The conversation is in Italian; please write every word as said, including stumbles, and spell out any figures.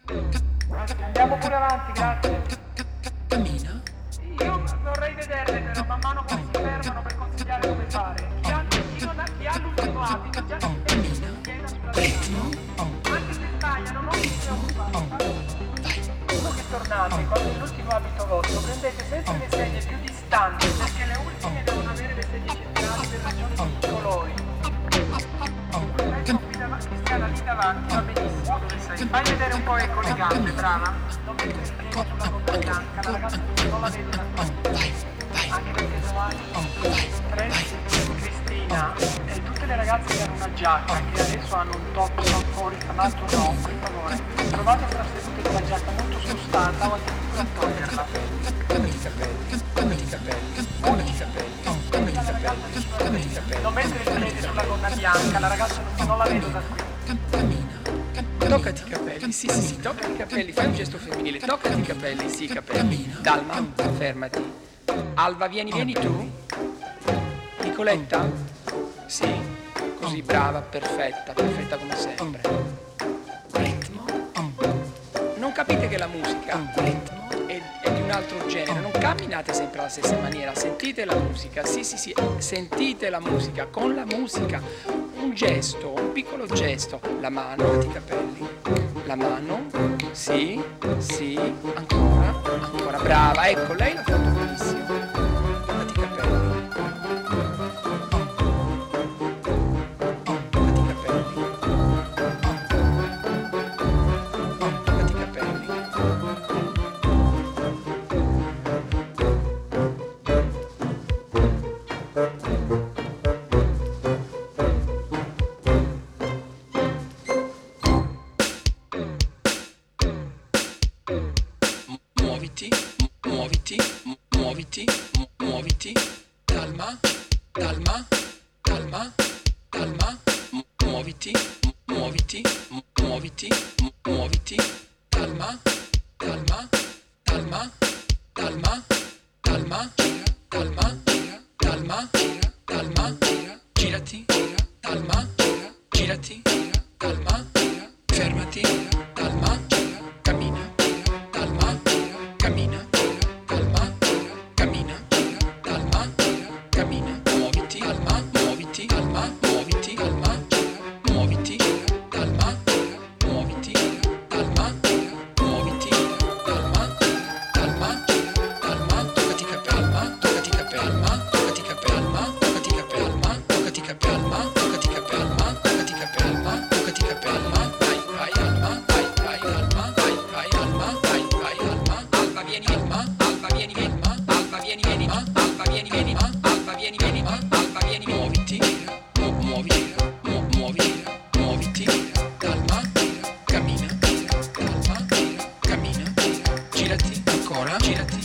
Andiamo pure avanti, grazie. Cammina. Io vorrei vederle però man mano come si fermano per consigliare come fare. Chi ha, chi non ha, chi ha l'ultimo abito già si Cammina. piena sulla Ritmo. strada. Anche se sbagliano, non vi preoccupate. Dopo che tornate, quando è l'ultimo abito vostro, prendete sempre le sedie più distanti, perché le ultime devono avere le sedie centrali per ragioni di colori. Ecco qui davanti, Cristiana, lì davanti, va benissimo dove sei. Fai vedere un po', ecco le gambe, brava. Non mettere il piede sulla gonna bianca, la ragazza non la vedo da qui. Anche perché domani, tre, Cristina, e tutte le ragazze che hanno una giacca, che adesso hanno un top non fuori, tra l'altro no, per favore, provate a trasferire con la giacca molto scostata o addirittura a toglierla. Come i capelli, come i capelli, come i capelli, come i capelli, come i capelli. Non mettere il piede sulla gonna bianca, la ragazza non, non la vedo da qui. Cammina. Toccati i capelli, sì, sì, sì, toccati i capelli, fai un gesto femminile, toccati i capelli, sì, i capelli. Dalma, fermati. Alba, vieni, vieni tu. Nicoletta? Sì, così, brava, perfetta, perfetta come sempre. Ritmo. Non capite che la musica è, è di un altro genere, non camminate sempre alla stessa maniera, sentite la musica, sì, sì, sì, sentite la musica, con la musica. Un gesto, un piccolo gesto, la mano, toccati i capelli, la mano, sì, sì, ancora, ancora, brava, ecco, lei l'ha fatto benissimo, toccati i capelli, toccati i capelli, toccati i capelli. Muoviti, muoviti, muoviti, muoviti, calma, calma, calma, calma, muoviti, muoviti, muoviti, muoviti, calma, calma, calma, calma, calma, gira, calma, gira, calma, gira, calma, gira, girati, gira, calma, gira, girati, gira, calma, gira, fermati, gira, calma, gira, cammina, gira, calma, gira, cammina, gira, calma, gira, cammina, gira, calma, gira, cammina, muoviti, calma, muoviti, calma, muoviti, calma, gira, muoviti, gira, calma, gira, muoviti, gira, calma, gira, muoviti, gira, calma, gira, calma, gira, calma, toccati i capelli, toccati i capelli, toccati i capelli, toccati i capelli, toccati i capelli, toccati i capelli, toccati i capelli, toccati i capelli, vai, vai, Alma, vai, vai, Alma, vai, vai, Alma, vai, vai, Alma, Alba, vieni, Alma, Alba, vieni, vieni, Alba, vieni, vieni, Alba, vieni, vieni, Alba, vieni, vieni, Alba, vieni, muoviti, mu- muovi, mu- muovi, muoviti, calma, cammina, calma, cammina, girati, ancora, girati.